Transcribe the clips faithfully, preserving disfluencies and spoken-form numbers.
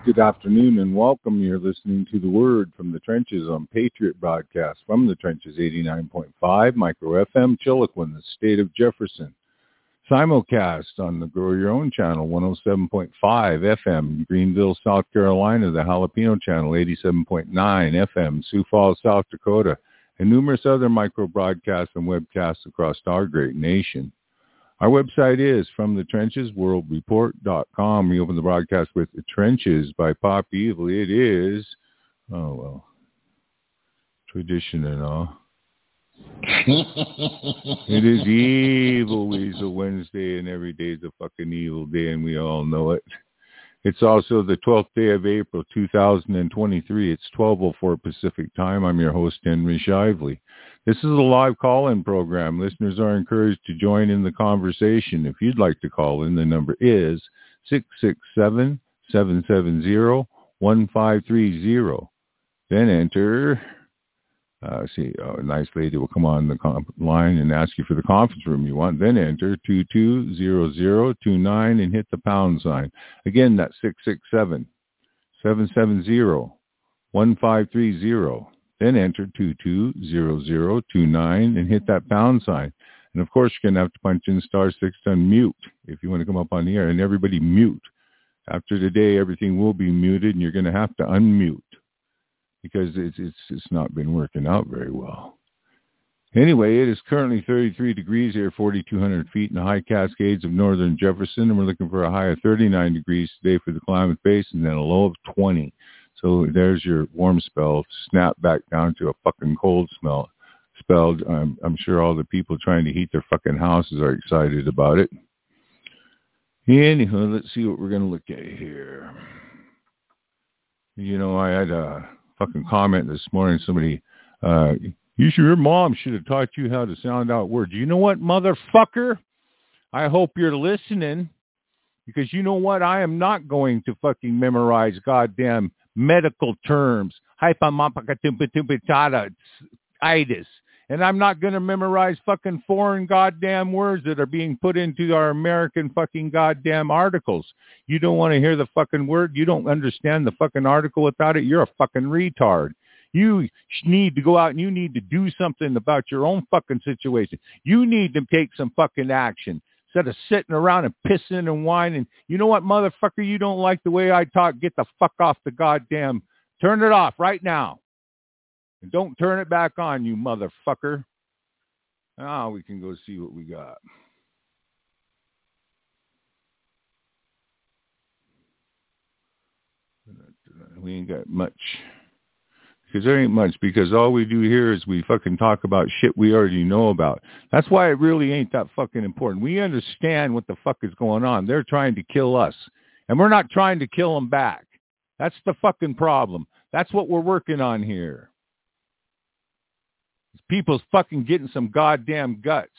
good afternoon, and welcome. You're listening to The Word from the Trenches on Patriot Broadcast from the Trenches eighty-nine point five, Micro F M, Chiloquin, the state of Jefferson. Simulcast on the Grow Your Own channel, one oh seven point five F M, Greenville, South Carolina, the Jalapeno channel, eighty-seven point nine F M, Sioux Falls, South Dakota, and numerous other micro broadcasts and webcasts across our great nation. Our website is from the trenches world report dot com. We open the broadcast with The Trenches by Pop Evil. It is, oh, well, tradition and all. It is Evil Weasel Wednesday, and every day is a fucking evil day, and we all know it. It's also the twelfth day of April, two thousand twenty-three. It's twelve oh four Pacific time. I'm your host, Henry Shively. This is a live call-in program. Listeners are encouraged to join in the conversation. If you'd like to call in, the number is six six seven, seven seven zero, one five three zero. Then enter, uh, see, oh, a nice lady will come on the comp- line and ask you for the conference room you want. Then enter two two zero zero two nine and hit the pound sign. Again, that's six six seven, seven seven zero, one five three zero. Then enter two two zero zero two nine and hit that pound sign. And, of course, you're going to have to punch in star six to unmute if you want to come up on the air. And everybody mute. After today, everything will be muted, and you're going to have to unmute because it's, it's, it's not been working out very well. Anyway, it is currently thirty-three degrees here, forty-two hundred feet in the high Cascades of northern Jefferson, and we're looking for a high of thirty-nine degrees today for the Klamath Basin and then a low of twenty. So there's your warm spell, snap back down to a fucking cold smell. Spelled. Um, I'm sure all the people trying to heat their fucking houses are excited about it. Anyhow, let's see what we're going to look at here. You know, I had a fucking comment this morning. Somebody, uh, you sure your mom should have taught you how to sound out words. You know what, motherfucker? I hope you're listening, because you know what? I am not going to fucking memorize goddamn medical terms, hypomopacatumpatumpatata, itis, and I'm not going to memorize fucking foreign goddamn words that are being put into our American fucking goddamn articles. You don't want to hear the fucking word? You don't understand the fucking article without it? You're a fucking retard. You need to go out and you need to do something about your own fucking situation. You need to take some fucking action. Instead of sitting around and pissing and whining, you know what, motherfucker, you don't like the way I talk, get the fuck off the goddamn, turn it off right now. And don't turn it back on, you motherfucker. Now we can go see what we got. We ain't got much. Because there ain't much, because all we do here is we fucking talk about shit we already know about. That's why it really ain't that fucking important. We understand what the fuck is going on. They're trying to kill us, and we're not trying to kill them back. That's the fucking problem. That's what we're working on here. People's fucking getting some goddamn guts.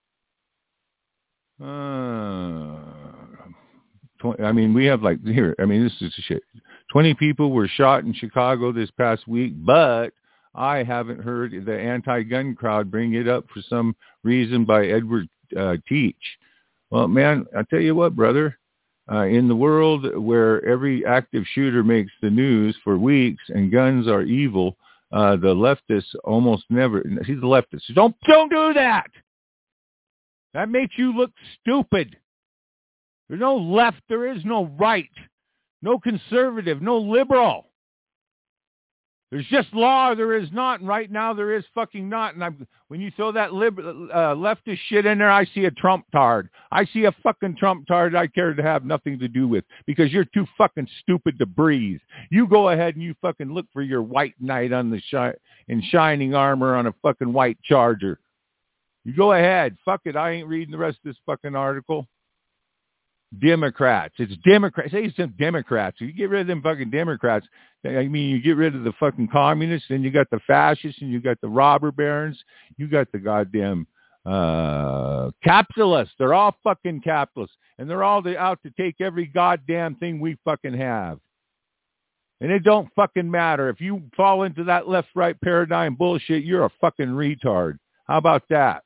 Uh, twenty, I mean, we have like, here, I mean, this is shit. twenty people were shot in Chicago this past week, but I haven't heard the anti-gun crowd bring it up for some reason by Edward uh, Teach. Well, man, I tell you what, brother, uh, in the world where every active shooter makes the news for weeks and guns are evil, uh, the leftists almost never, he's the leftist. Don't, don't do that. That makes you look stupid. There's no left. There is no right. No conservative, no liberal. There's just law, there is not, and right now there is fucking not. And I'm, when you throw that lib, uh, leftist shit in there, I see a Trump tard. I see a fucking Trump tard I care to have nothing to do with, because you're too fucking stupid to breathe. You go ahead and you fucking look for your white knight on the shi- in shining armor on a fucking white charger. You go ahead. Fuck it. I ain't reading the rest of this fucking article. Democrats. It's Democrats. Say some Democrats. You get rid of them fucking Democrats. I mean, you get rid of the fucking communists, and you got the fascists, and you got the robber barons. You got the goddamn uh, capitalists. They're all fucking capitalists, and they're all out to take every goddamn thing we fucking have. And it don't fucking matter. If you fall into that left-right paradigm bullshit, you're a fucking retard. How about that?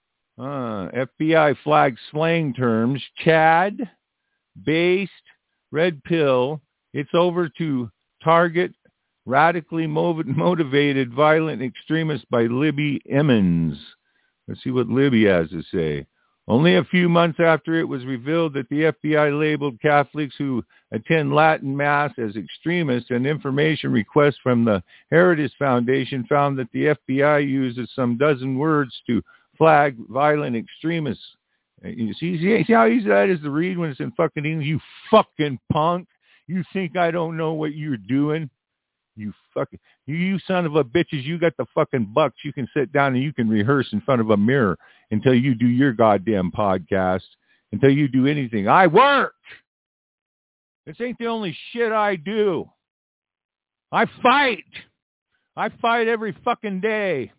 Uh, F B I flags slang terms: Chad, based, red pill. It's over to target radically motivated violent extremists by Libby Emmons. Let's see what Libby has to say. Only a few months after it was revealed that the F B I labeled Catholics who attend Latin Mass as extremists, an information request from the Heritage Foundation found that the F B I uses some dozen words to flag violent extremists. You see, see, see how easy that is to read when it's in fucking English? You fucking punk. You think I don't know what you're doing? You fucking, you, you son of a bitches, you got the fucking bucks. You can sit down and you can rehearse in front of a mirror until you do your goddamn podcast, until you do anything. I work. This ain't the only shit I do. I fight. I fight every fucking day.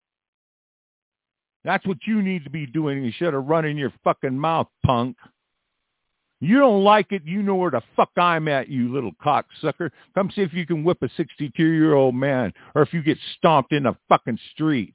That's what you need to be doing instead of running your fucking mouth, punk. You don't like it, you know where the fuck I'm at, you little cocksucker. Come see if you can whip a sixty-two-year-old man, or if you get stomped in the fucking street.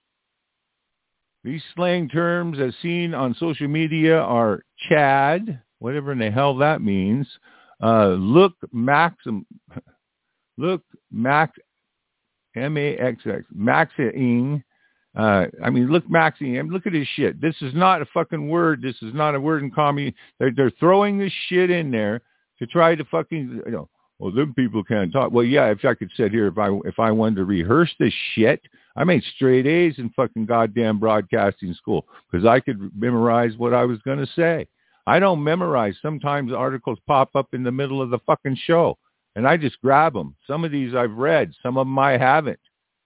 These slang terms as seen on social media are Chad, whatever in the hell that means. Uh, look, maxim, look, max, M A X X, maxing. Uh, I mean, look, Maxine, look at this shit. This is not a fucking word. This is not a word in common. They're, they're throwing this shit in there to try to fucking, you know, well, them people can't talk. Well, yeah, if I could sit here, if I if I wanted to rehearse this shit, I made straight A's in fucking goddamn broadcasting school because I could memorize what I was going to say. I don't memorize. Sometimes articles pop up in the middle of the fucking show, and I just grab them. Some of these I've read. Some of them I haven't.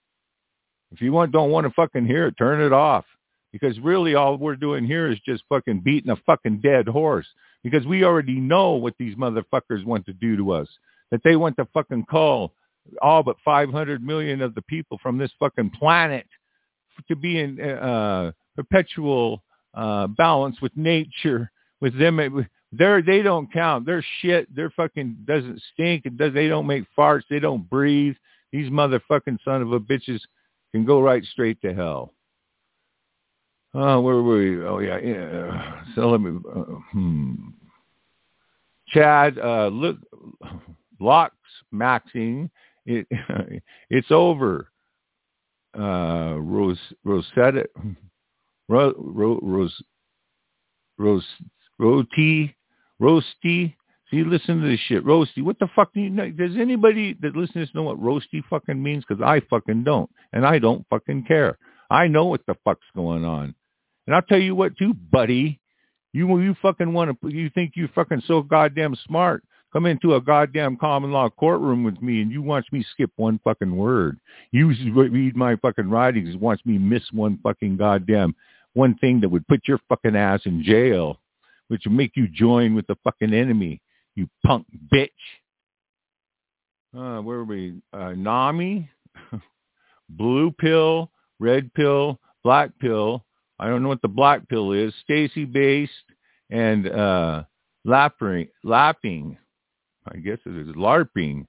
If you want, don't want to fucking hear it, turn it off. Because really all we're doing here is just fucking beating a fucking dead horse. Because we already know what these motherfuckers want to do to us. That they want to fucking call all but five hundred million of the people from this fucking planet to be in uh, perpetual uh, balance with nature. With them, they're, they don't count. Their shit, their fucking doesn't stink. It does. They don't make farts. They don't breathe. These motherfucking son of a bitches can go right straight to hell. Oh, where were we? Oh, yeah. yeah. So let me, uh, hmm. Chad, uh, look, locks maxing. It, it's over. Uh, Rose, Rosetta, Rose, Rose, Rose, Roti, Roasty. See, listen to this shit. Roasty. What the fuck do you know? Does anybody that listens to this know what roasty fucking means? Because I fucking don't. And I don't fucking care. I know what the fuck's going on. And I'll tell you what, too, buddy. You you fucking want to, you think you're fucking so goddamn smart. Come into a goddamn common law courtroom with me and you watch me skip one fucking word. You read my fucking writings and watch me miss one fucking goddamn, one thing that would put your fucking ass in jail, which would make you join with the fucking enemy. You punk bitch. Uh, where are we? Uh, NAMI, blue pill, red pill, black pill. I don't know what the black pill is. Stacy based and uh, lapping, lapping. I guess it is LARPing.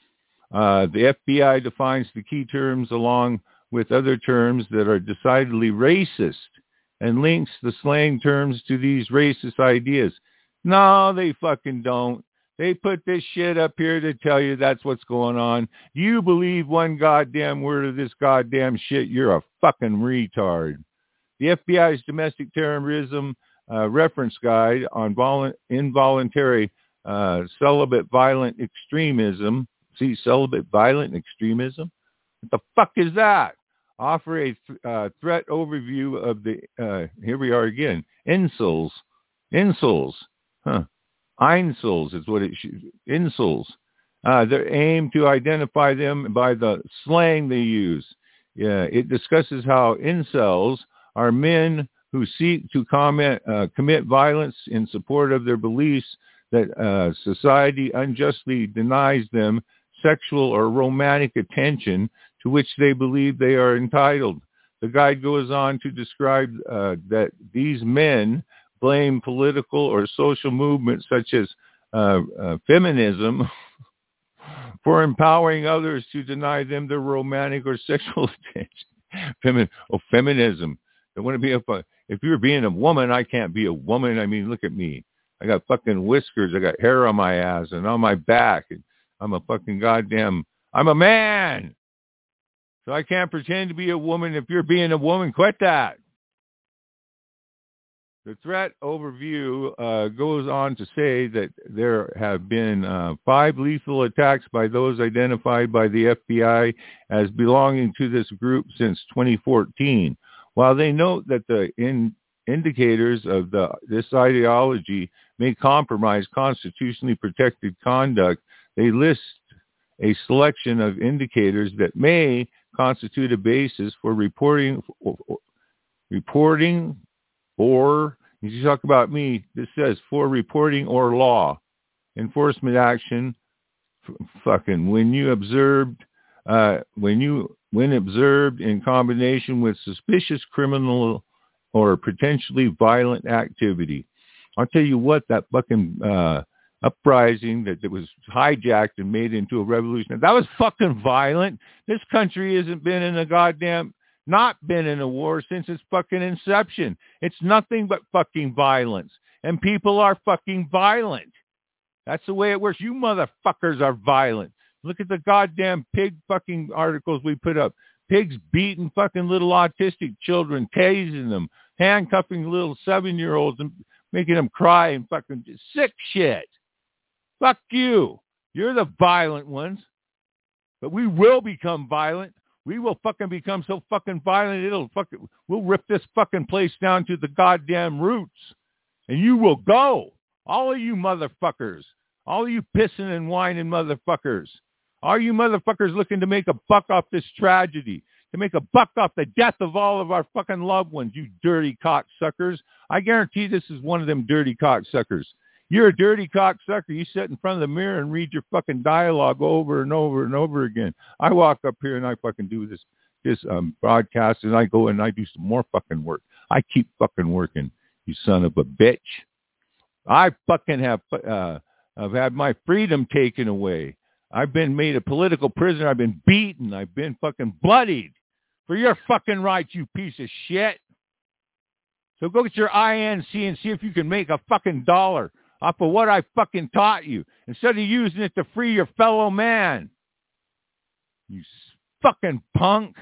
Uh, the F B I defines the key terms along with other terms that are decidedly racist and links the slang terms to these racist ideas. No, they fucking don't. They put this shit up here to tell you that's what's going on. You believe one goddamn word of this goddamn shit, you're a fucking retard. The F B I's domestic terrorism uh, reference guide on volu- involuntary uh, celibate violent extremism. See, celibate violent extremism? What the fuck is that? Offer a th- uh, threat overview of the, uh, here we are again, insults. Insults. Huh. Insults is what it should, insults. Uh, they aim to identify them by the slang they use. Yeah, it discusses how incels are men who seek to comment, uh, commit violence in support of their beliefs that uh, society unjustly denies them sexual or romantic attention to which they believe they are entitled. The guide goes on to describe uh, that these men blame political or social movements such as uh, uh, feminism for empowering others to deny them their romantic or sexual attention. Femin- oh, feminism. They want to be a, if you're being a woman, I can't be a woman. I mean, look at me. I got fucking whiskers. I got hair on my ass and on my back. And I'm a fucking goddamn, I'm a man. So I can't pretend to be a woman. If you're being a woman, quit that. The threat overview uh, goes on to say that there have been uh, five lethal attacks by those identified by the F B I as belonging to this group since twenty fourteen. While they note that the in indicators of the this ideology may compromise constitutionally protected conduct, they list a selection of indicators that may constitute a basis for reporting, reporting, or, as you talk about me, this says for reporting or law enforcement action. F- fucking when you observed, uh, when you when observed in combination with suspicious criminal or potentially violent activity. I'll tell you what, that fucking uh, uprising that, that was hijacked and made into a revolution, that was fucking violent. This country hasn't been in a goddamn, not been in a war since its fucking inception. It's nothing but fucking violence. And people are fucking violent. That's the way it works. You motherfuckers are violent. Look at the goddamn pig fucking articles we put up. Pigs beating fucking little autistic children, tasing them, handcuffing little seven-year-olds and making them cry and fucking sick shit. Fuck you. You're the violent ones. But we will become violent. We will fucking become so fucking violent, it'll fucking, we'll rip this fucking place down to the goddamn roots. And you will go. All of you motherfuckers. All of you pissing and whining motherfuckers. All you motherfuckers looking to make a buck off this tragedy. To make a buck off the death of all of our fucking loved ones, you dirty cocksuckers. I guarantee this is one of them dirty cocksuckers. You're a dirty cocksucker. You sit in front of the mirror and read your fucking dialogue over and over and over again. I walk up here and I fucking do this this um, broadcast and I go and I do some more fucking work. I keep fucking working, you son of a bitch. I fucking have uh, I've had my freedom taken away. I've been made a political prisoner. I've been beaten. I've been fucking bloodied for your fucking rights, you piece of shit. So go get your I N C and see if you can make a fucking dollar off of what I fucking taught you instead of using it to free your fellow man. You fucking punk.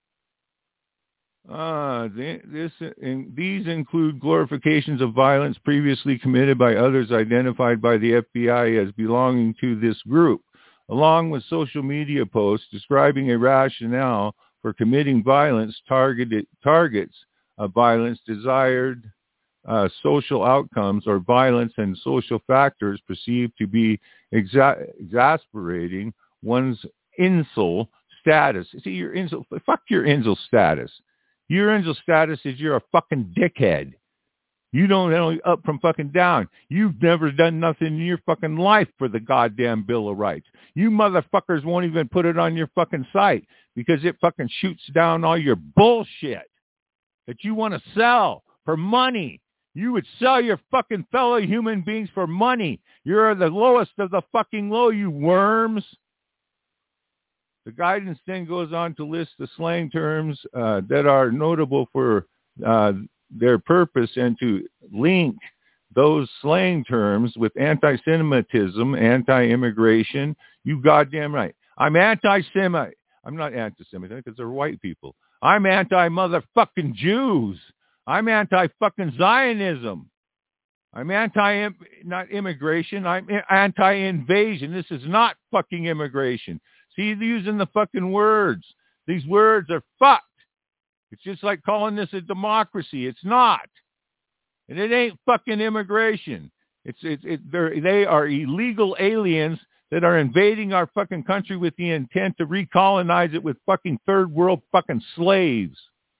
Uh, this, in, these include glorifications of violence previously committed by others identified by the F B I as belonging to this group, along with social media posts describing a rationale for committing violence, targeted targets of violence, desired uh, social outcomes, or violence and social factors perceived to be exa- exasperating one's incel status. See, your incel, fuck your incel status. Your incel status is you're a fucking dickhead. You don't know up from fucking down. You've never done nothing in your fucking life for the goddamn Bill of Rights. You motherfuckers won't even put it on your fucking site because it fucking shoots down all your bullshit that you want to sell for money. You would sell your fucking fellow human beings for money. You're the lowest of the fucking low, you worms. The guidance then goes on to list the slang terms uh, that are notable for uh, their purpose and to link those slang terms with anti-Semitism, anti-immigration. You goddamn right. I'm anti-Semite. I'm not anti-Semite because they're white people. I'm anti-motherfucking Jews. I'm anti-fucking Zionism. I'm anti, not immigration. I'm anti-invasion. This is not fucking immigration. See, using the fucking words. These words are fucked. It's just like calling this a democracy. It's not. And it ain't fucking immigration. It's it's it, they're, they are illegal aliens that are invading our fucking country with the intent to recolonize it with fucking third world fucking slaves.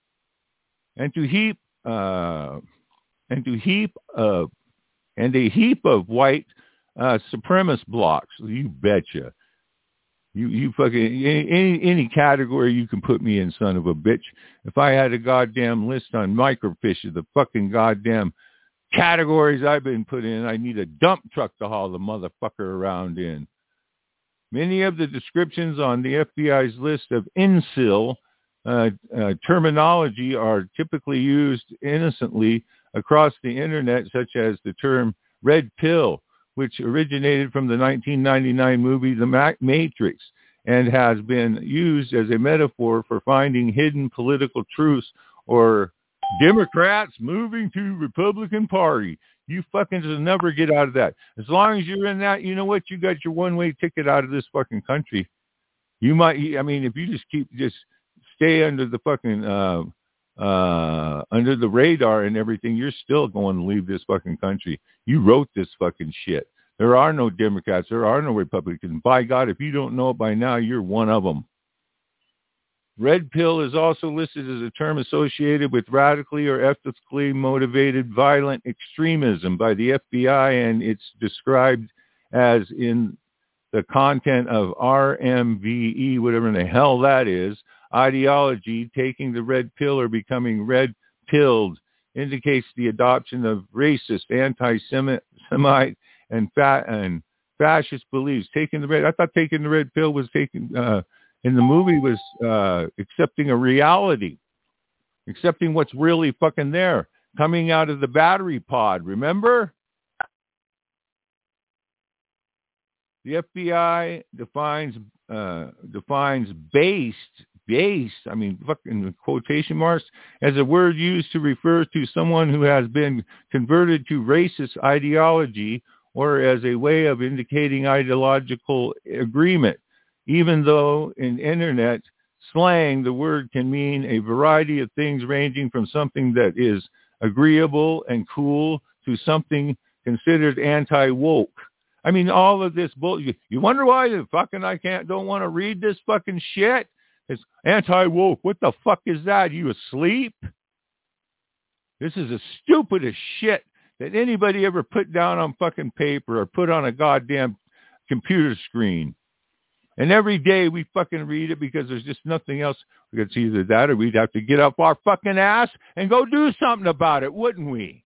And to heap uh and to heap uh and a heap of white uh supremacist blocks. You betcha. You you fucking any any category you can put me in, son of a bitch. If I had a goddamn list on microfiche of the fucking goddamn categories I've been put in, I need a dump truck to haul the motherfucker around in. Many of the descriptions on the F B I's list of incel uh, uh, terminology are typically used innocently across the internet, such as the term red pill, which originated from the nineteen ninety-nine movie The Matrix and has been used as a metaphor for finding hidden political truths or Democrats moving to Republican Party. You fucking just never get out of that. As long as you're in that, you know what? You got your one-way ticket out of this fucking country. You might, I mean, if you just keep, just stay under the fucking, uh, uh, under the radar and everything, you're still going to leave this fucking country. You wrote this fucking shit. There are no Democrats. There are no Republicans. By God, if you don't know it by now, you're one of them. Red pill is also listed as a term associated with radically or ethically motivated violent extremism by the F B I, and it's described as in the content of R M V E, whatever the hell that is, ideology. Taking the red pill or becoming red-pilled indicates the adoption of racist, anti-Semite, and, fa- and fascist beliefs. Taking the red, I thought taking the red pill was taking... Uh, in the movie was uh, accepting a reality, accepting what's really fucking there, coming out of the battery pod, remember? The F B I defines uh, defines based, based, I mean, fucking quotation marks, as a word used to refer to someone who has been converted to racist ideology or as a way of indicating ideological agreement. Even though in internet slang, the word can mean a variety of things ranging from something that is agreeable and cool to something considered anti-woke. I mean, all of this bullshit. You wonder why the fucking I can't, don't want to read this fucking shit? It's anti-woke. What the fuck is that? You asleep? This is the stupidest shit that anybody ever put down on fucking paper or put on a goddamn computer screen. And every day we fucking read it because there's just nothing else. It's either that or we'd have to get up our fucking ass and go do something about it, wouldn't we?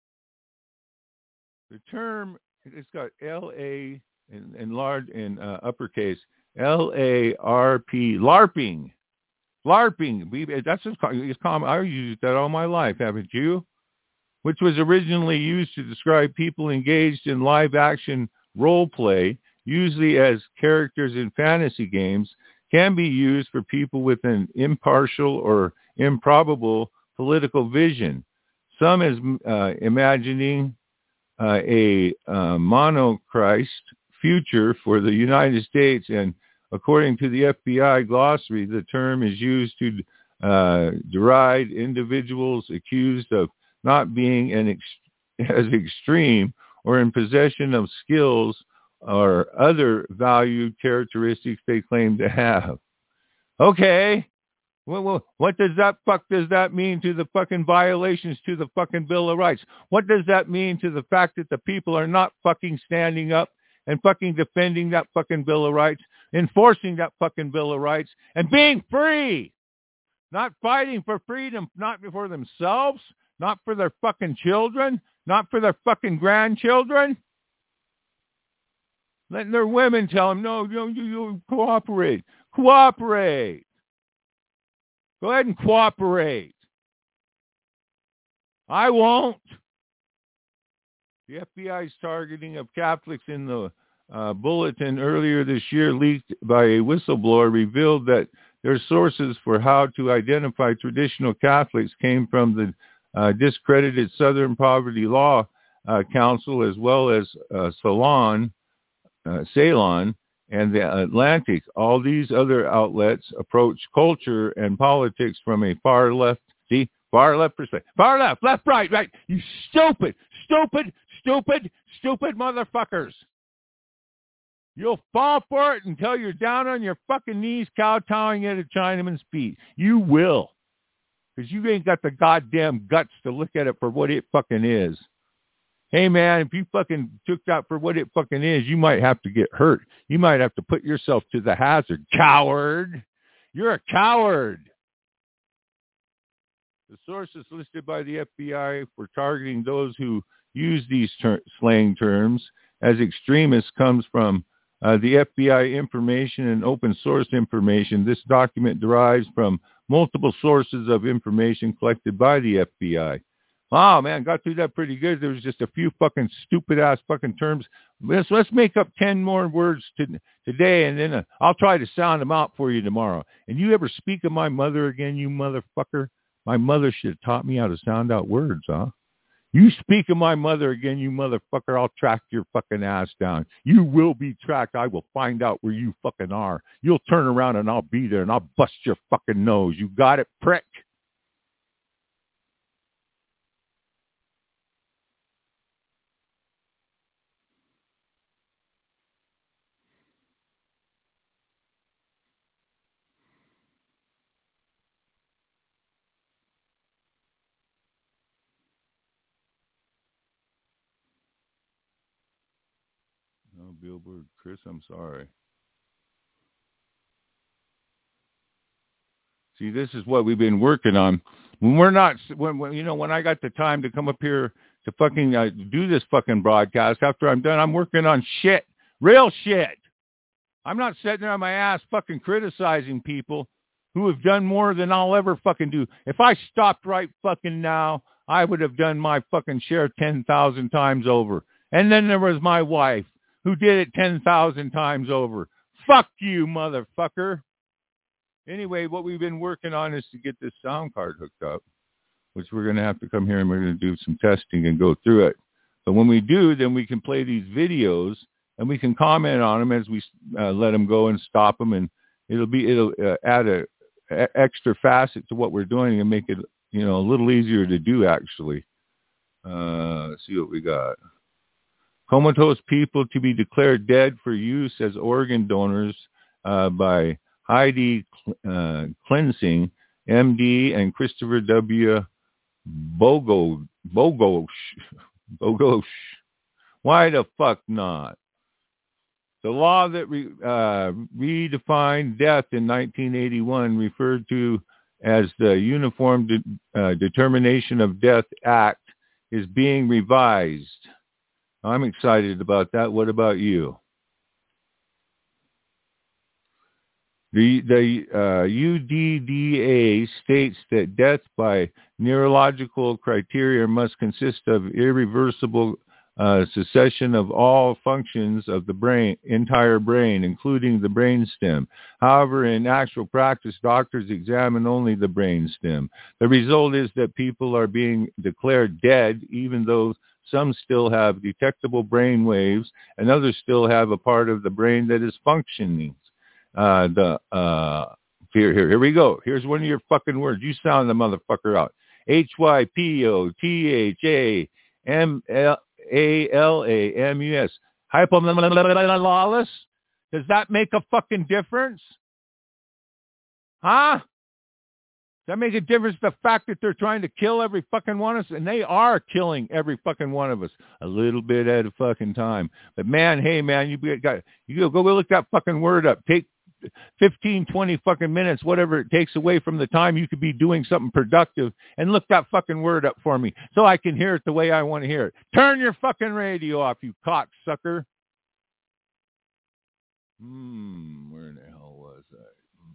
The term, it's got L A in, in large, in uh, uppercase, L A R P, LARPing. LARPing. That's just, it's common. I used that all my life, haven't you? Which was originally used to describe people engaged in live action role play, usually as characters in fantasy games, can be used for people with an impartial or improbable political vision. Some is uh, imagining uh, a uh, monochrist future for the United States, and according to the F B I glossary, the term is used to uh, deride individuals accused of not being an ex- as extreme or in possession of skills or other valued characteristics they claim to have. Okay, well, what does that fuck does that mean to the fucking violations to the fucking Bill of Rights? What does that mean to the fact that the people are not fucking standing up and fucking defending that fucking Bill of Rights, enforcing that fucking Bill of Rights, and being free? Not fighting for freedom, not for themselves, not for their fucking children, not for their fucking grandchildren. Letting their women tell them, no, you, you, you cooperate. Cooperate. Go ahead and cooperate. I won't. The F B I's targeting of Catholics in the uh, bulletin earlier this year, leaked by a whistleblower, revealed that their sources for how to identify traditional Catholics came from the uh, discredited Southern Poverty Law uh, Council, as well as uh, Salon, Uh, Ceylon, and the Atlantic. All these other outlets approach culture and politics from a far left, see, far left perspective. Far left, left, right, right. You stupid, stupid, stupid, stupid motherfuckers. You'll fall for it until you're down on your fucking knees kowtowing at a Chinaman's feet. You will. Because you ain't got the goddamn guts to look at it for what it fucking is. Hey, man, if you fucking took that for what it fucking is, you might have to get hurt. You might have to put yourself to the hazard. Coward. You're a coward. The sources listed by the F B I for targeting those who use these ter- slang terms as extremists comes from uh, the F B I information and open source information. This document derives from multiple sources of information collected by the F B I. Wow, man, got through that pretty good. There was just a few fucking stupid ass fucking terms. Let's let's make up ten more words to, today, and then uh, I'll try to sound them out for you tomorrow. And you ever speak of my mother again, you motherfucker? My mother should have taught me how to sound out words, huh? You speak of my mother again, you motherfucker, I'll track your fucking ass down. You will be tracked. I will find out where you fucking are. You'll turn around and I'll be there and I'll bust your fucking nose. You got it, prick? Oh, Billboard, Chris, I'm sorry. See, this is what we've been working on. When we're not, when, when you know, when I got the time to come up here to fucking uh, do this fucking broadcast, after I'm done, I'm working on shit, real shit. I'm not sitting there on my ass fucking criticizing people who have done more than I'll ever fucking do. If I stopped right fucking now, I would have done my fucking share ten thousand times over. And then there was my wife who did it ten thousand times over. Fuck you, motherfucker. Anyway, what we've been working on is to get this sound card hooked up, which we're going to have to come here and we're going to do some testing and go through it. But when we do, then we can play these videos and we can comment on them as we uh, let them go and stop them. And it'll be, it'll uh, add a, a extra facet to what we're doing and make it, you know, a little easier to do actually. Uh, let's see what we got. Comatose people to be declared dead for use as organ donors uh, by Heidi uh, Cleansing, M D, and Christopher W. Bogo, Bogosh. Bogosh. Why the fuck not? The law that re, uh, redefined death in nineteen eighty-one, referred to as the Uniform De- uh, Determination of Death Act, is being revised. I'm excited about that. What about you? The, the uh, U D D A states that death by neurological criteria must consist of irreversible uh, cessation of all functions of the brain, entire brain, including the brainstem. However, in actual practice, doctors examine only the brainstem. The result is that people are being declared dead, even though some still have detectable brain waves and others still have a part of the brain that is functioning. Uh, the uh, here, here, here we go. Here's one of your fucking words. You sound the motherfucker out. H Y P O T H A M L A L A M U S. Hypothalamus. Does that make a fucking difference? Huh? Does that make a difference? The fact that they're trying to kill every fucking one of us, and they are killing every fucking one of us a little bit at a fucking time. But man, hey man, you got you go go look that fucking word up. Take fifteen, twenty fucking minutes, whatever it takes away from the time you could be doing something productive, and look that fucking word up for me so I can hear it the way I want to hear it. Turn your fucking radio off, you cocksucker. Hmm, where in the hell was I?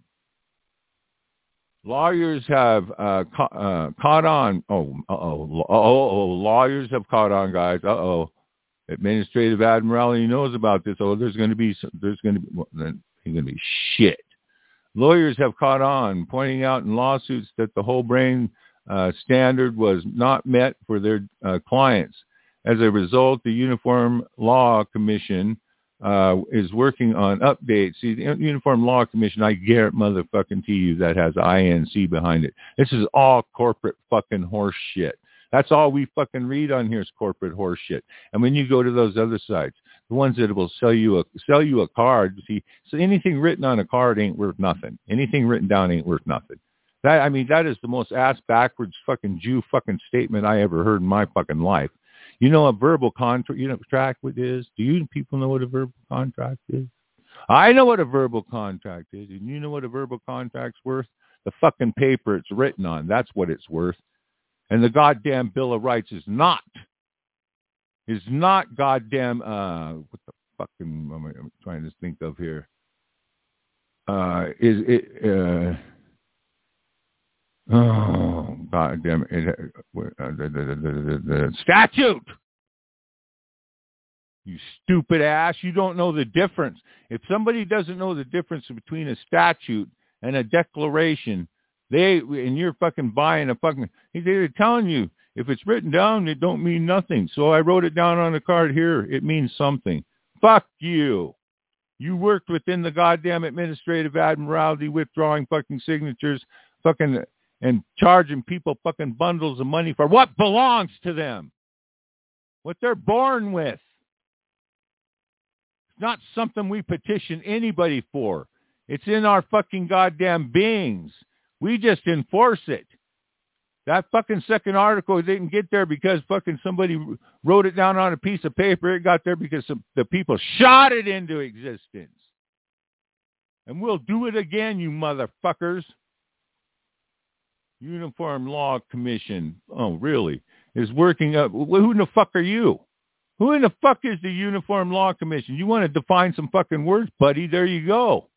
Lawyers have uh, ca- uh, caught on. Oh, uh-oh. oh, oh, lawyers have caught on, guys. Uh-oh. Administrative Admiralty knows about this. Oh, there's going to be, some, there's going to be, well, then there's going to be shit. Lawyers have caught on, pointing out in lawsuits that the whole brain uh, standard was not met for their uh, clients. As a result, the Uniform Law Commission uh, is working on updates. See, the Uniform Law Commission, I guarantee motherfucking to you that has I N C behind it. This is all corporate fucking horse shit. That's all we fucking read on here is corporate horse shit. And when you go to those other sites, the ones that will sell you a sell you a card, see, so anything written on a card ain't worth nothing. Anything written down ain't worth nothing. That I mean, that is the most ass backwards fucking Jew fucking statement I ever heard in my fucking life. You know a verbal contract, you know what contract is? Do you people know what a verbal contract is? I know what a verbal contract is. And you know what a verbal contract's worth? The fucking paper it's written on. That's what it's worth. And the goddamn Bill of Rights is not. Is not goddamn, uh, what the fucking, I'm, I'm trying to think of here. Uh, is it, uh, Oh, God damn it. it uh, the, the, the, the, the statute. You stupid ass. You don't know the difference. If somebody doesn't know the difference between a statute and a declaration, they, and you're fucking buying a fucking, they're telling you, if it's written down, it don't mean nothing. So I wrote it down on the card here. It means something. Fuck you. You worked within the goddamn administrative admiralty withdrawing fucking signatures, fucking, and charging people fucking bundles of money for what belongs to them. What they're born with. It's not something we petition anybody for. It's in our fucking goddamn beings. We just enforce it. That fucking second article didn't get there because fucking somebody wrote it down on a piece of paper. It got there because some, the people shot it into existence. And we'll do it again, you motherfuckers. Uniform Law Commission, oh, really, is working up. Who in the fuck are you? Who in the fuck is the Uniform Law Commission? You want to define some fucking words, buddy? There you go.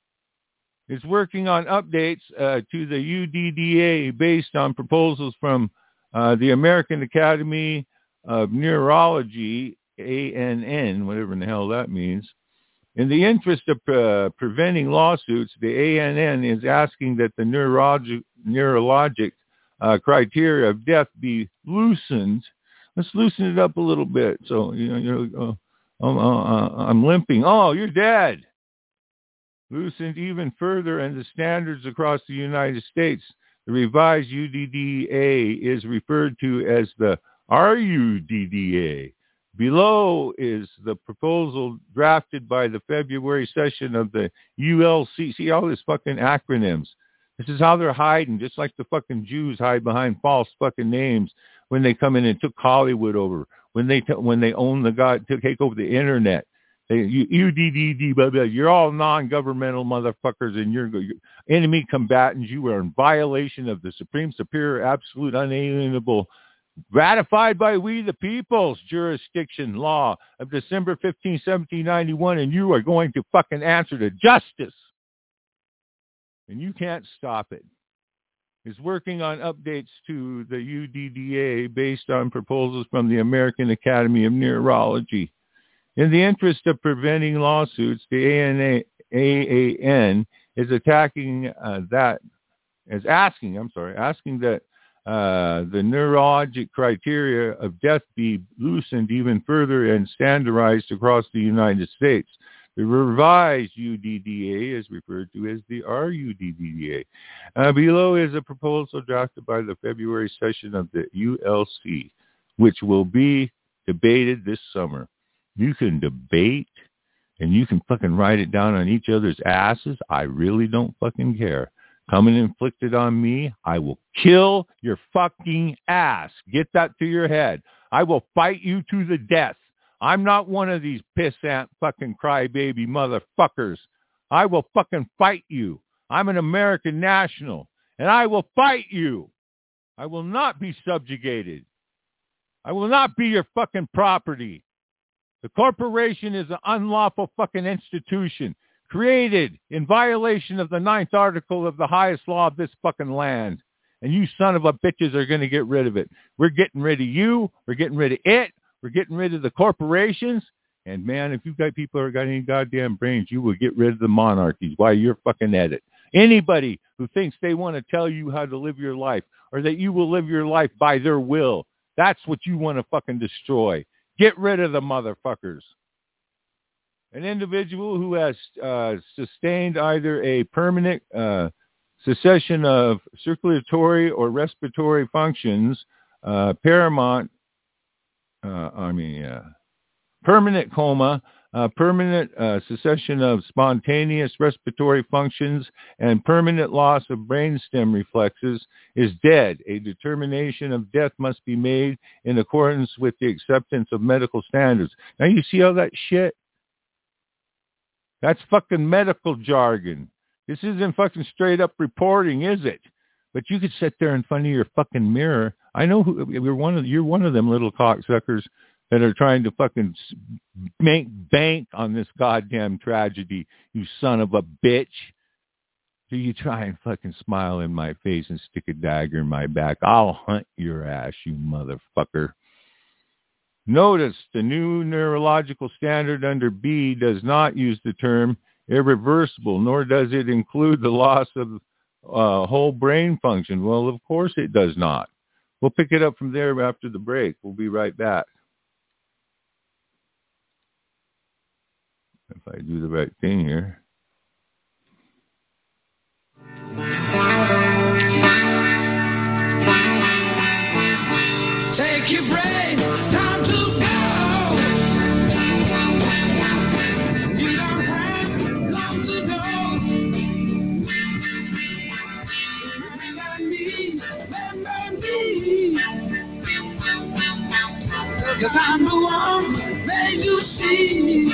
Is working on updates uh, to the U D D A based on proposals from uh, the American Academy of Neurology, A N N, whatever in the hell that means. In the interest of uh, preventing lawsuits, the A N N is asking that the neurologic, neurologic uh, criteria of death be loosened. Let's loosen it up a little bit. So, you know, you know uh, uh, I'm limping. Oh, you're dead. Loosened even further, and the standards across the United States. The revised U D D A is referred to as the R U D D A. Below is the proposal drafted by the February session of the U L C. See all these fucking acronyms. This is how they're hiding, just like the fucking Jews hide behind false fucking names when they come in and took Hollywood over, when they t- when they own the god to take over the internet. U D D D, blah, blah. You're all non-governmental motherfuckers, and you're, you're enemy combatants. You are in violation of the supreme, superior, absolute, unalienable, ratified by we the people's jurisdiction law of December fifteenth, seventeen ninety-one, and you are going to fucking answer to justice. And you can't stop it. Is working on updates to the U D D A based on proposals from the American Academy of Neurology. In the interest of preventing lawsuits, the A A N is attacking uh, that, is asking, I'm sorry, asking that uh, the neurologic criteria of death be loosened even further and standardized across the United States. The revised U D D A is referred to as the R U D D A. Uh, below is a proposal drafted by the February session of the U L C, which will be debated this summer. You can debate, and you can fucking write it down on each other's asses. I really don't fucking care. Come and inflict it on me. I will kill your fucking ass. Get that to your head. I will fight you to the death. I'm not one of these pissant fucking crybaby motherfuckers. I will fucking fight you. I'm an American national, and I will fight you. I will not be subjugated. I will not be your fucking property. The corporation is an unlawful fucking institution created in violation of the ninth article of the highest law of this fucking land. And you son of a bitches are going to get rid of it. We're getting rid of you. We're getting rid of it. We're getting rid of the corporations. And man, if you've got people who got any goddamn brains, you will get rid of the monarchies while you're fucking at it. Anybody who thinks they want to tell you how to live your life or that you will live your life by their will, that's what you want to fucking destroy. Get rid of the motherfuckers. An individual who has uh, sustained either a permanent uh, cessation of circulatory or respiratory functions, uh, paramount, uh, I mean, uh, permanent coma, uh, permanent uh, cessation of spontaneous respiratory functions, and permanent loss of brainstem reflexes is dead. A determination of death must be made in accordance with the acceptance of medical standards. Now you see all that shit? That's fucking medical jargon. This isn't fucking straight up reporting, is it? But you could sit there in front of your fucking mirror. I know who you're one of. You're one of them little cocksuckers that are trying to fucking make bank on this goddamn tragedy. You son of a bitch. So you try and fucking smile in my face and stick a dagger in my back, I'll hunt your ass, you motherfucker. Notice the new neurological standard under B does not use the term irreversible, nor does it include the loss of uh, whole brain function. Well, of course it does not. We'll pick it up from there after the break. We'll be right back. If I do the right thing here. Take your break, time to go. You don't have long to go. Remember me, remember me. Cause I'm the one that you see.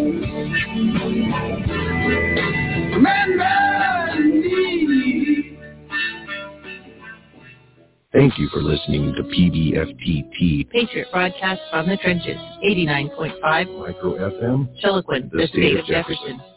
Remember me. Thank you for listening to P B F T T. Patriot Broadcast from the Trenches, eighty-nine point five. Micro F M. Chiloquin, the, the state, state of Jefferson. Jefferson.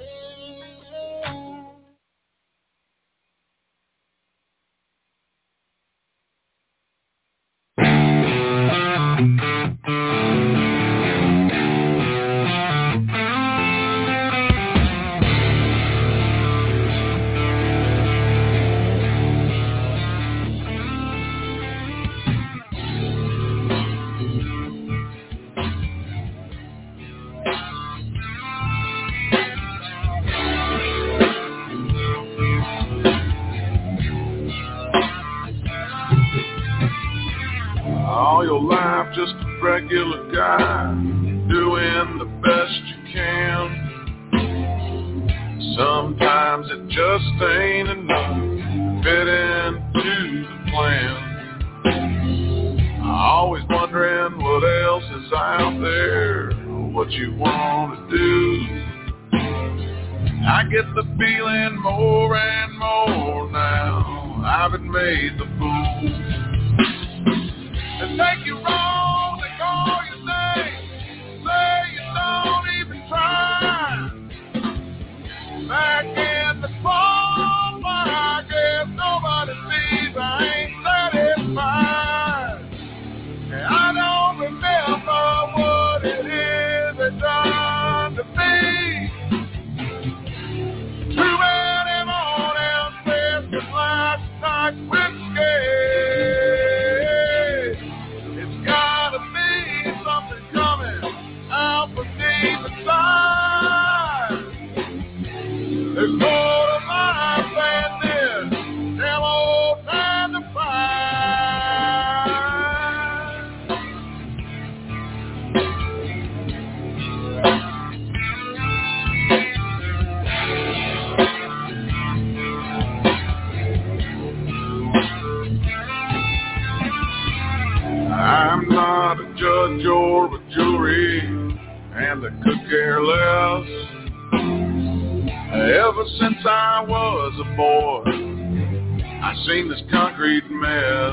All your life just a regular guy, doing the best you can. Sometimes it just ain't enough to fit into the plan. Always wondering what else is out there, what you want to do. I get the feeling more and more now I've been made the fool. They take you wrong, they call your name, say you don't even try. Back in the fall, I guess nobody sees I ain't satisfied. And I don't remember what it is they done to me. Too many mornings spent with last night's whiskey. Gotta be something coming out from deep inside. There's more to life than this damn old time to I'm not a judge or a jury, and I could care less. Ever since I was a boy, I seen this concrete mess.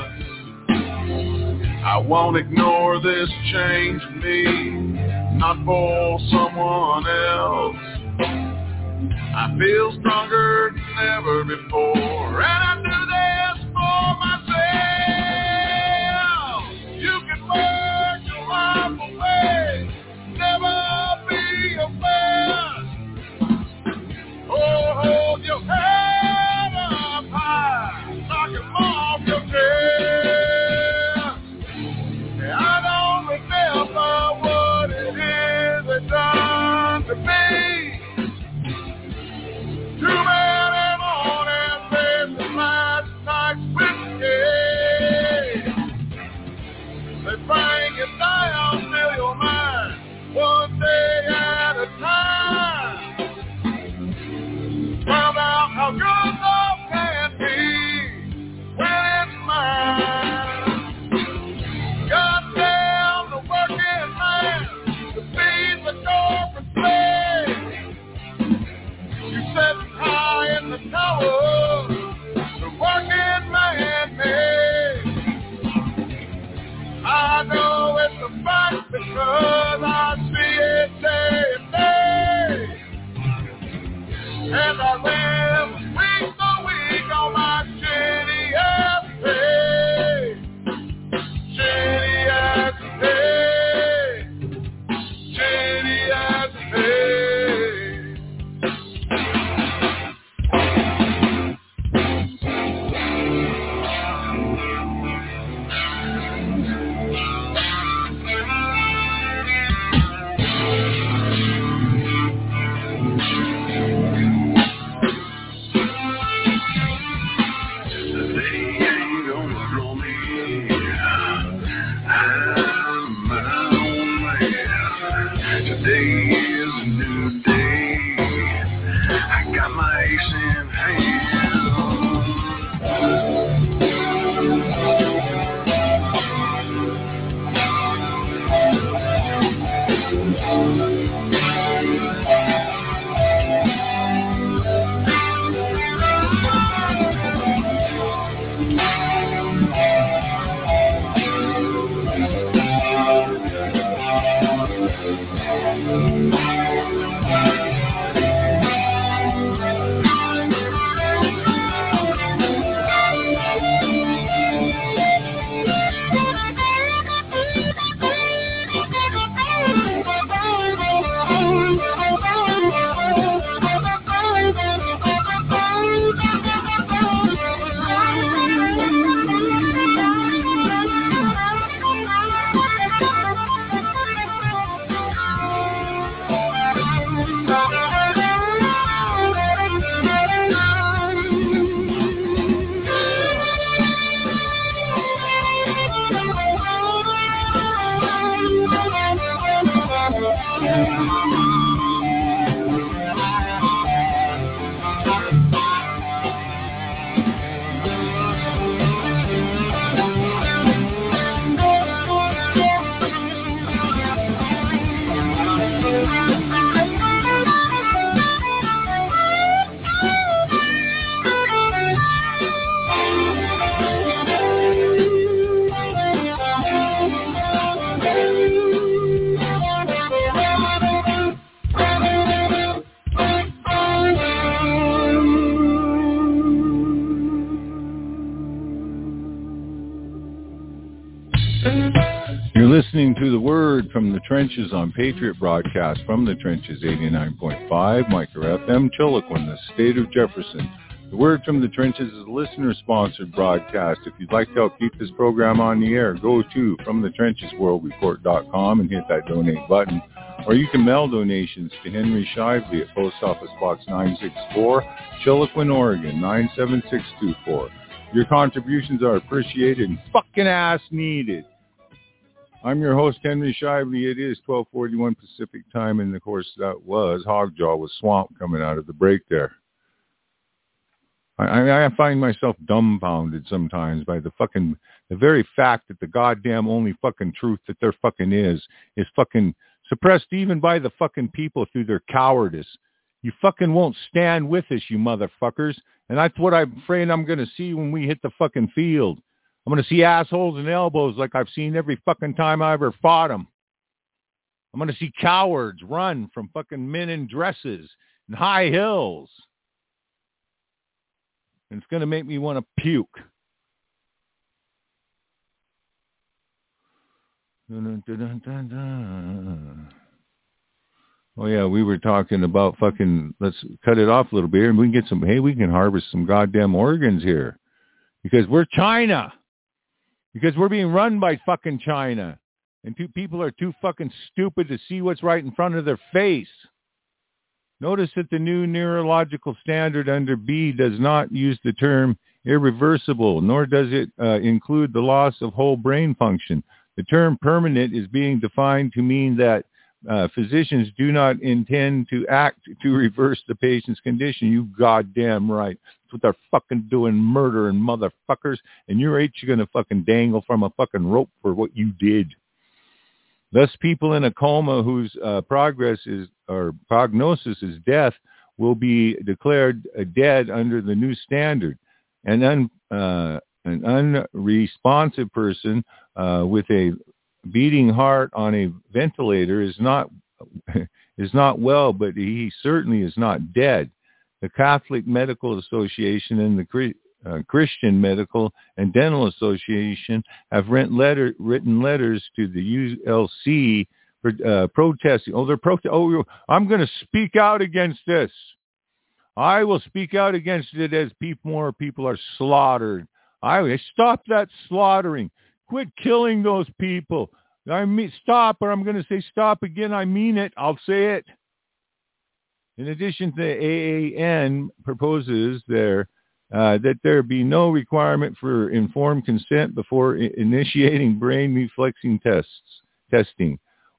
I won't ignore this change in me, not for someone else. I feel stronger than ever before, and I do this for myself. You can work your life away, never be a man. Oh, hold your head up high, knock it off your chest. I don't remember what it is they done to me. Too many mornings, baby, last night's whiskey. day is a new day. I got my ace in hand. Listening to The Word from the Trenches on Patriot Broadcast from the Trenches eighty-nine point five, Micro F M, Chiloquin, the state of Jefferson. The Word from the Trenches is a listener-sponsored broadcast. If you'd like to help keep this program on the air, go to from the trenches world report dot com and hit that donate button. Or you can mail donations to Henry Shively at Post Office Box nine sixty-four, Chiloquin, Oregon, nine seven six two four. Your contributions are appreciated and fucking ass needed. I'm your host, Henry Shively. It is twelve forty-one Pacific time, and of course that was Hogjaw with Swamp coming out of the break there. I, I find myself dumbfounded sometimes by the fucking, the very fact that the goddamn only fucking truth that there fucking is, is fucking suppressed even by the fucking people through their cowardice. You fucking won't stand with us, you motherfuckers. And that's what I'm afraid I'm going to see when we hit the fucking field. I'm going to see assholes and elbows like I've seen every fucking time I ever fought them. I'm going to see cowards run from fucking men in dresses and high hills. And it's going to make me want to puke. Dun, dun, dun, dun, dun. Oh, yeah, we were talking about fucking, let's cut it off a little bit here and we can get some, hey, we can harvest some goddamn organs here. Because we're China. Because we're being run by fucking China. And two people are too fucking stupid to see what's right in front of their face. Notice that the new neurological standard under B does not use the term irreversible, nor does it uh, include the loss of whole brain function. The term permanent is being defined to mean that uh, physicians do not intend to act to reverse the patient's condition. You goddamn right. That's what they're fucking doing, murdering motherfuckers. And you're each going to fucking dangle from a fucking rope for what you did. Thus, people in a coma whose uh, progress is or prognosis is death will be declared uh, dead under the new standard. An, un, uh, an unresponsive person uh, with a beating heart on a ventilator is not is not well, but he certainly is not dead. The Catholic Medical Association and the uh, Christian Medical and Dental Association have written, letter, written letters to the U L C for uh, protesting. Oh, they're protesting. Oh, I'm going to speak out against this. I will speak out against it as people, more people are slaughtered. I stop that slaughtering. Quit killing those people. I mean, stop, or I'm going to say stop again. I mean it. I'll say it. In addition, the A A N proposes there uh, that there be no requirement for informed consent before I- initiating brain reflexing tests testing.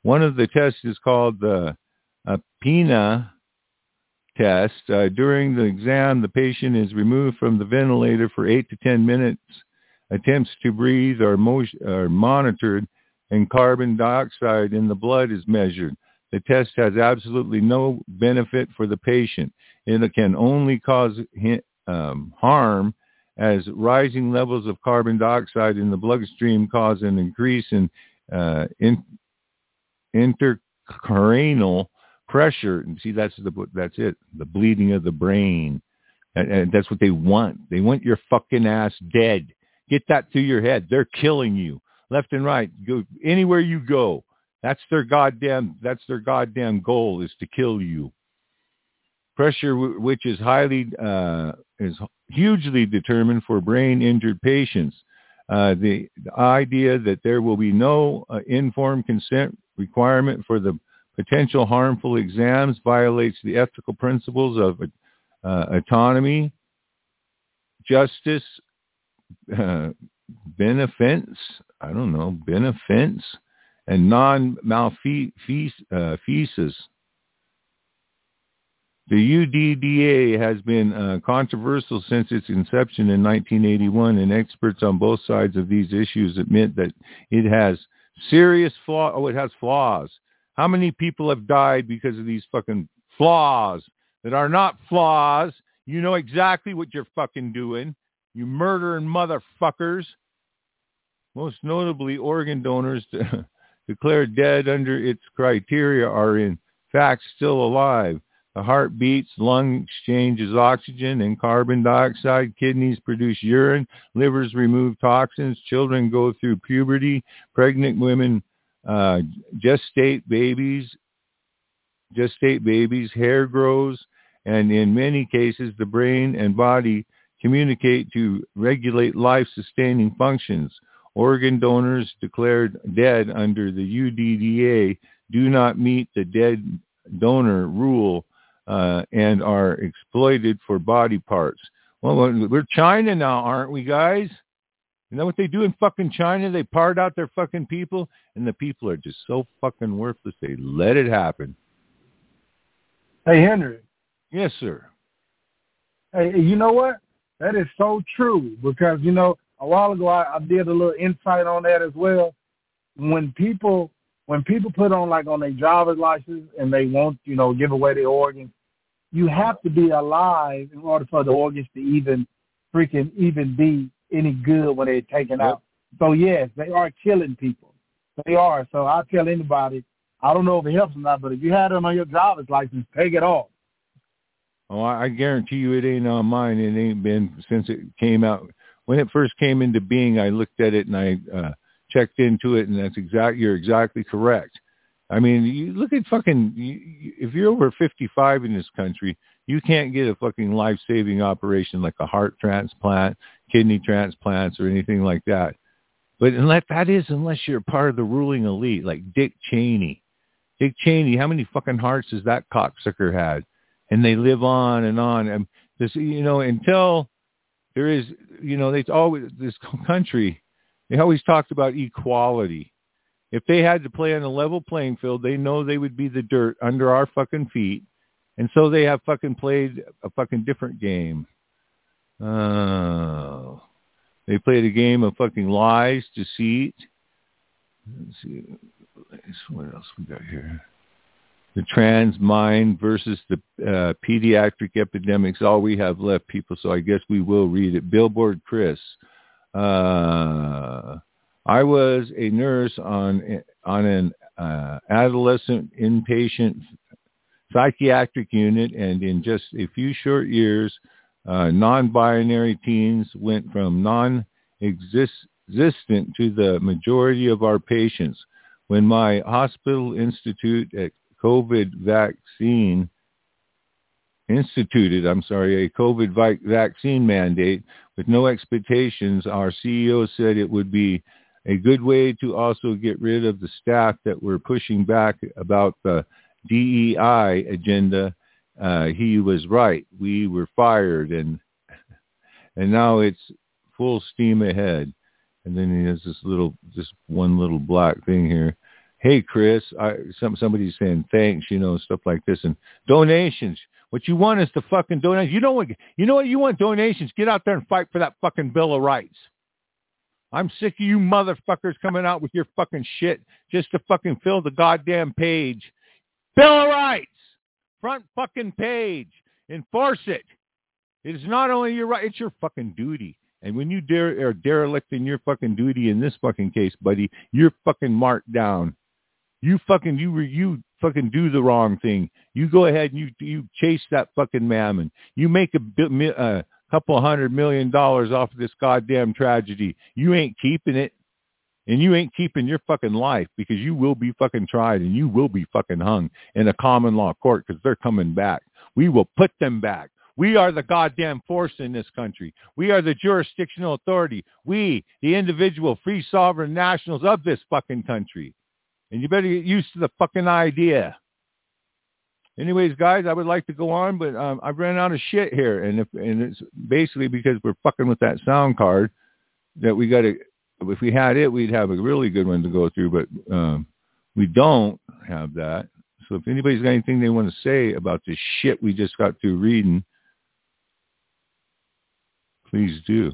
One of the tests is called the uh, PINA test. Uh, during the exam, the patient is removed from the ventilator for eight to ten minutes. Attempts to breathe are, mo- are monitored, and carbon dioxide in the blood is measured. The test has absolutely no benefit for the patient. It can only cause um, harm, as rising levels of carbon dioxide in the bloodstream cause an increase in, uh, in intracranial pressure. And see, that's the that's it, the bleeding of the brain. And, and that's what they want. They want your fucking ass dead. Get that through your head. They're killing you left and right. Go anywhere you go. That's their goddamn. That's their goddamn goal, is to kill you. Pressure, which is highly uh, is hugely determined for brain injured patients. Uh, the, the idea that there will be no uh, informed consent requirement for the potential harmful exams violates the ethical principles of uh, autonomy, justice, uh, beneficence, I don't know, beneficence, and non-malfeasance. The U D D A has been uh, controversial since its inception in nineteen eighty-one, and experts on both sides of these issues admit that it has serious flaws. Oh, it has flaws. How many people have died because of these fucking flaws that are not flaws? You know exactly what you're fucking doing. You murdering motherfuckers. Most notably, organ donors declared dead under its criteria are in fact still alive. The heart beats, lung exchanges oxygen and carbon dioxide, kidneys produce urine, livers remove toxins, children go through puberty, pregnant women uh, gestate babies, gestate babies, hair grows, and in many cases the brain and body communicate to regulate life-sustaining functions. Organ donors declared dead under the U D D A do not meet the dead donor rule uh, and are exploited for body parts. Well, we're China now, aren't we, guys? You know what they do in fucking China? They part out their fucking people, and the people are just so fucking worthless. They let it happen. Hey, Henry. Yes, sir. Hey, you know what? That is so true, because, you know, a while ago I, I did a little insight on that as well. When people when people put on, like, on their driver's license and they want, you know, give away their organs, you have to be alive in order for the organs to even freaking even be any good when they're taken Yep. out. So, yes, they are killing people. They are. So I tell anybody, I don't know if it helps or not, but if you had it on your driver's license, take it off. Oh, I guarantee you it ain't on mine. It ain't been since it came out. When it first came into being, I looked at it and I uh, checked into it, and that's exact. You're exactly correct. I mean, you look at fucking. You, you, if you're over fifty-five in this country, you can't get a fucking life-saving operation like a heart transplant, kidney transplants, or anything like that. But unless that is, unless you're part of the ruling elite, like Dick Cheney. Dick Cheney, how many fucking hearts has that cocksucker had? And they live on and on. And this, you know, until there is, you know, they always, this country, they always talked about equality. If they had to play on a level playing field, they know they would be the dirt under our fucking feet. And so they have fucking played a fucking different game. Oh, they played a game of fucking lies, deceit. Let's see. What else we got here? The trans mind versus the uh, pediatric epidemics. All we have left, people. So I guess we will read it. Billboard Chris. Uh, I was a nurse on on an uh, adolescent inpatient psychiatric unit, and in just a few short years, uh, non-binary teens went from non-existent to the majority of our patients. When my hospital institute at COVID vaccine instituted, I'm sorry, a COVID vi- vaccine mandate with no expectations, our C E O said it would be a good way to also get rid of the staff that were pushing back about the D E I agenda. Uh, he was right. We were fired, and and now it's full steam ahead. And then he has this little, just one little black thing here. hey, Chris, I, some somebody's saying thanks, you know, stuff like this, and donations. What you want is the fucking donation. You know what? You know what? You want donations. Get out there and fight for that fucking Bill of Rights. I'm sick of you motherfuckers coming out with your fucking shit just to fucking fill the goddamn page. Bill of Rights, front fucking page. Enforce it. It is not only your right, it's your fucking duty. And when you dare are derelict in your fucking duty in this fucking case, buddy, you're fucking marked down. You fucking you you fucking do the wrong thing. You go ahead and you you chase that fucking mammon. You make a, a couple hundred million dollars off of this goddamn tragedy. You ain't keeping it, and you ain't keeping your fucking life, because you will be fucking tried and you will be fucking hung in a common law court, because they're coming back. We will put them back. We are the goddamn force in this country. We are the jurisdictional authority. We, the individual free sovereign nationals of this fucking country. And you better get used to the fucking idea. Anyways, guys, I would like to go on, but um, I've ran out of shit here. And if and it's basically because we're fucking with that sound card that we got to, if we had it, we'd have a really good one to go through, but um, we don't have that. So if anybody's got anything they want to say about this shit we just got through reading, please do.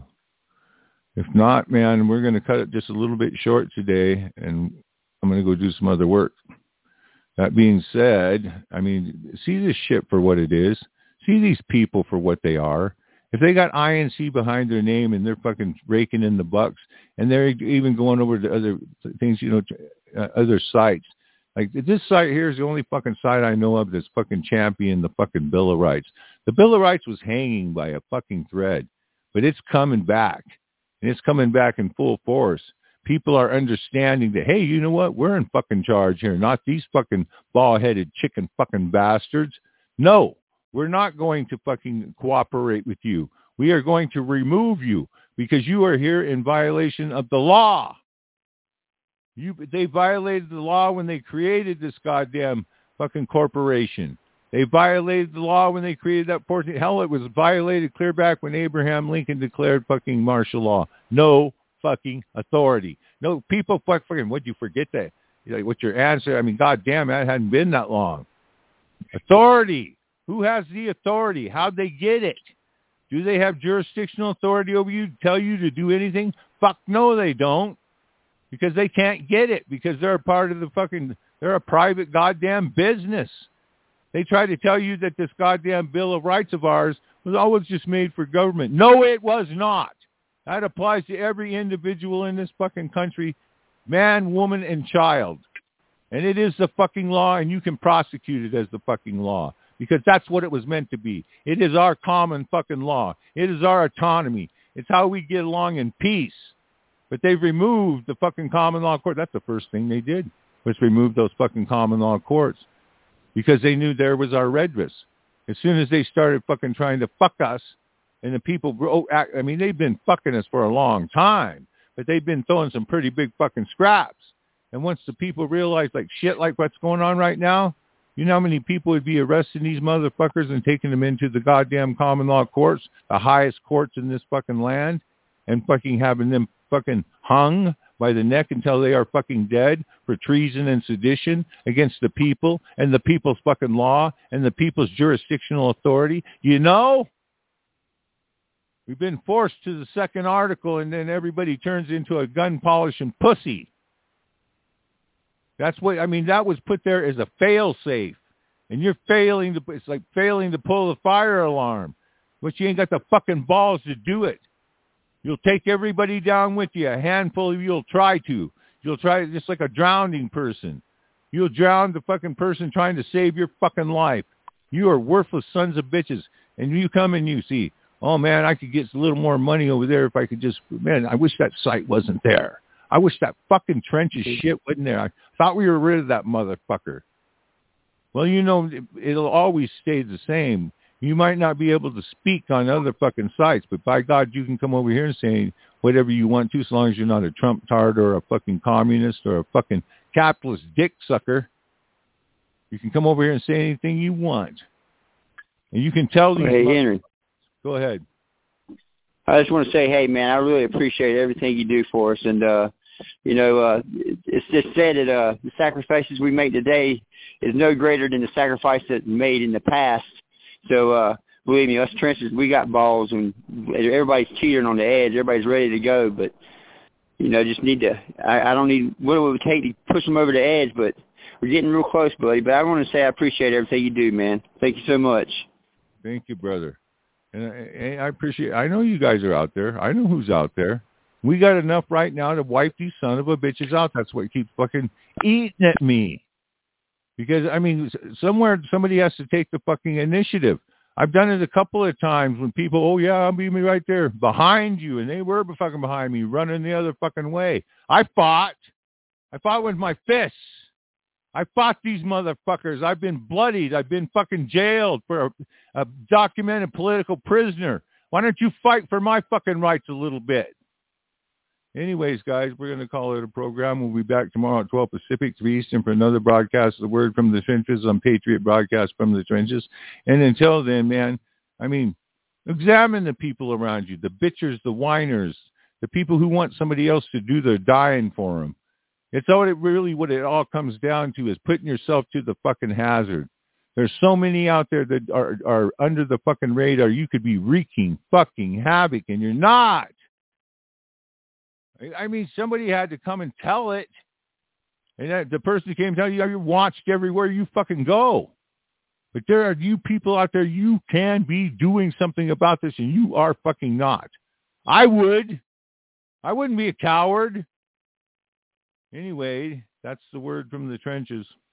If not, man, we're going to cut it just a little bit short today, and I'm going to go do some other work. That being said, I mean, see this shit for what it is. See these people for what they are. If they got I N C behind their name and they're fucking raking in the bucks, and they're even going over to other things, you know, uh, other sites. Like, this site here is the only fucking site I know of that's fucking champion the fucking Bill of Rights. The Bill of Rights was hanging by a fucking thread, but it's coming back, and it's coming back in full force. People are understanding that, hey, you know what? We're in fucking charge here, not these fucking ball-headed chicken fucking bastards. No, we're not going to fucking cooperate with you. We are going to remove you because you are here in violation of the law. You, they violated the law when they created this goddamn fucking corporation. They violated the law when they created that portion. Hell, it was violated clear back when Abraham Lincoln declared fucking martial law. No fucking authority. No, people fuck fucking, what'd you forget that? Like, what's your answer? I mean, goddamn, that hadn't been that long. Authority. Who has the authority? How'd they get it? Do they have jurisdictional authority over you to tell you to do anything? Fuck no, they don't. Because they can't get it. Because they're a part of the fucking, they're a private goddamn business. They try to tell you that this goddamn Bill of Rights of ours was always just made for government. No, it was not. That applies to every individual in this fucking country, man, woman, and child. And it is the fucking law, and you can prosecute it as the fucking law. Because that's what it was meant to be. It is our common fucking law. It is our autonomy. It's how we get along in peace. But they've removed the fucking common law court. That's the first thing they did, was remove those fucking common law courts. Because they knew there was our redress. As soon as they started fucking trying to fuck us, and the people, oh, I mean, they've been fucking us for a long time, but they've been throwing some pretty big fucking scraps. And once the people realize, like, shit like what's going on right now, you know how many people would be arresting these motherfuckers and taking them into the goddamn common law courts, the highest courts in this fucking land, and fucking having them fucking hung by the neck until they are fucking dead for treason and sedition against the people and the people's fucking law and the people's jurisdictional authority. You know? We've been forced to the second article, and then everybody turns into a gun polishing pussy. That's what, I mean, that was put there as a fail-safe. And you're failing to, it's like failing to pull the fire alarm, but you ain't got the fucking balls to do it. You'll take everybody down with you. A handful of you will try to. You'll try just like a drowning person. You'll drown the fucking person trying to save your fucking life. You are worthless sons of bitches. And you come and you see, oh, man, I could get a little more money over there if I could just, man, I wish that site wasn't there. I wish that fucking trenches shit wasn't there. I thought we were rid of that motherfucker. Well, you know, it, it'll always stay the same. You might not be able to speak on other fucking sites, but by God, you can come over here and say whatever you want to, as long as you're not a Trump tard or a fucking communist or a fucking capitalist dick sucker. You can come over here and say anything you want. And you can tell these... Hey, Henry. Go ahead. I just want to say, hey, man, I really appreciate everything you do for us. And, uh, you know, uh, it's just said that uh, the sacrifices we make today is no greater than the sacrifice that made in the past. So, uh, believe me, us trenches, we got balls, and everybody's cheering on the edge. Everybody's ready to go, but, you know, just need to, I, I don't need, what it would take to push them over the edge, but we're getting real close, buddy. But I want to say I appreciate everything you do, man. Thank you so much. Thank you, brother. And I, I appreciate, I know you guys are out there. I know who's out there. We got enough right now to wipe these son of a bitches out. That's what keeps fucking eating at me. Because, I mean, somewhere somebody has to take the fucking initiative. I've done it a couple of times when people, oh, yeah, I'll be me right there behind you. And they were fucking behind me, running the other fucking way. I fought. I fought with my fists. I fought these motherfuckers. I've been bloodied. I've been fucking jailed for a, a documented political prisoner. Why don't you fight for my fucking rights a little bit? Anyways, guys, we're going to call it a program. We'll be back tomorrow at twelve Pacific, three Eastern for another broadcast of The Word from the Trenches on Patriot Broadcast from the Trenches. And until then, man, I mean, examine the people around you, the bitchers, the whiners, the people who want somebody else to do their dying for them. It's all it really what it all comes down to is putting yourself to the fucking hazard. There's so many out there that are, are under the fucking radar. You could be wreaking fucking havoc, and you're not. I mean, somebody had to come and tell it. And that, the person who came and tell you, you're watched everywhere you fucking go. But there are you people out there, you can be doing something about this, and you are fucking not. I would. I wouldn't be a coward. Anyway, that's the word from the trenches.